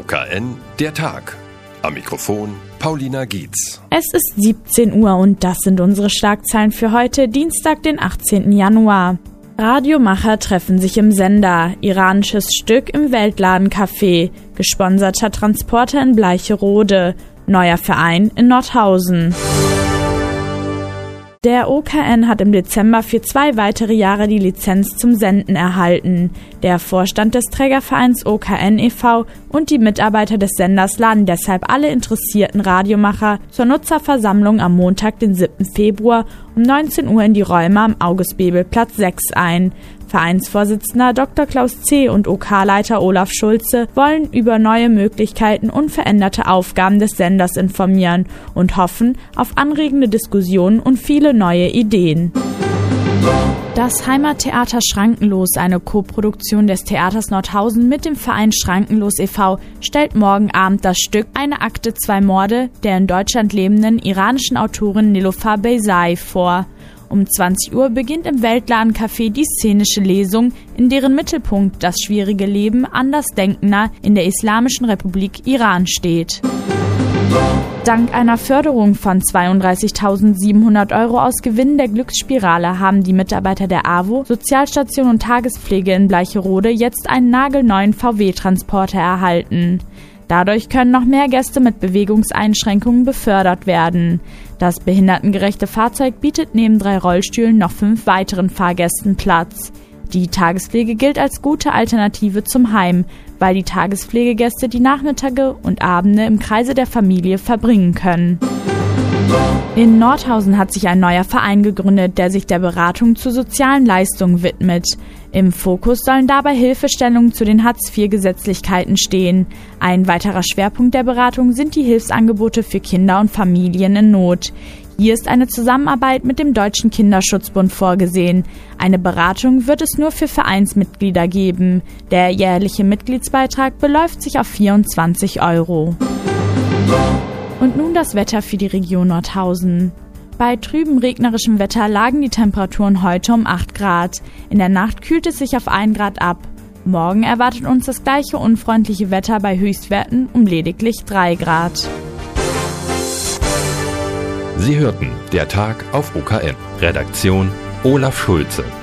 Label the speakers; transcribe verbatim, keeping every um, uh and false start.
Speaker 1: K N, der Tag. Am Mikrofon Paulina Gietz.
Speaker 2: Es ist siebzehn Uhr und das sind unsere Schlagzeilen für heute, Dienstag, den achtzehnten Januar. Radiomacher treffen sich im Sender, iranisches Stück im Weltladencafé, gesponserter Transporter in Bleicherode, neuer Verein in Nordhausen. Der O K N hat im Dezember für zwei weitere Jahre die Lizenz zum Senden erhalten. Der Vorstand des Trägervereins O K N e V und die Mitarbeiter des Senders laden deshalb alle interessierten Radiomacher zur Nutzerversammlung am Montag, den siebten Februar um neunzehn Uhr in die Räume am August-Bebel-Platz sechs ein. Vereinsvorsitzender Doktor Klaus C. und O K-Leiter Olaf Schulze wollen über neue Möglichkeiten und veränderte Aufgaben des Senders informieren und hoffen auf anregende Diskussionen und viele neue Ideen. Das Heimattheater Schrankenlos, eine Koproduktion des Theaters Nordhausen mit dem Verein Schrankenlos e V, stellt morgen Abend das Stück Eine Akte, zwei Morde der in Deutschland lebenden iranischen Autorin Niloufar Beysai vor. Um zwanzig Uhr beginnt im Weltladencafé die szenische Lesung, in deren Mittelpunkt das schwierige Leben Andersdenkender in der Islamischen Republik Iran steht. Dank einer Förderung von zweiunddreißigtausendsiebenhundert Euro aus Gewinnen der Glücksspirale haben die Mitarbeiter der A W O, Sozialstation und Tagespflege in Bleicherode jetzt einen nagelneuen V W-Transporter erhalten. Dadurch können noch mehr Gäste mit Bewegungseinschränkungen befördert werden. Das behindertengerechte Fahrzeug bietet neben drei Rollstühlen noch fünf weiteren Fahrgästen Platz. Die Tagespflege gilt als gute Alternative zum Heim, weil die Tagespflegegäste die Nachmittage und Abende im Kreise der Familie verbringen können. In Nordhausen hat sich ein neuer Verein gegründet, der sich der Beratung zu sozialen Leistungen widmet. Im Fokus sollen dabei Hilfestellungen zu den Hartz vier Gesetzlichkeiten stehen. Ein weiterer Schwerpunkt der Beratung sind die Hilfsangebote für Kinder und Familien in Not. Hier ist eine Zusammenarbeit mit dem Deutschen Kinderschutzbund vorgesehen. Eine Beratung wird es nur für Vereinsmitglieder geben. Der jährliche Mitgliedsbeitrag beläuft sich auf vierundzwanzig Euro. Und nun das Wetter für die Region Nordhausen. Bei trübem regnerischem Wetter lagen die Temperaturen heute um acht Grad. In der Nacht kühlt es sich auf ein Grad ab. Morgen erwartet uns das gleiche unfreundliche Wetter bei Höchstwerten um lediglich drei Grad.
Speaker 1: Sie hörten der Tag auf O K N. Redaktion Olaf Schulze.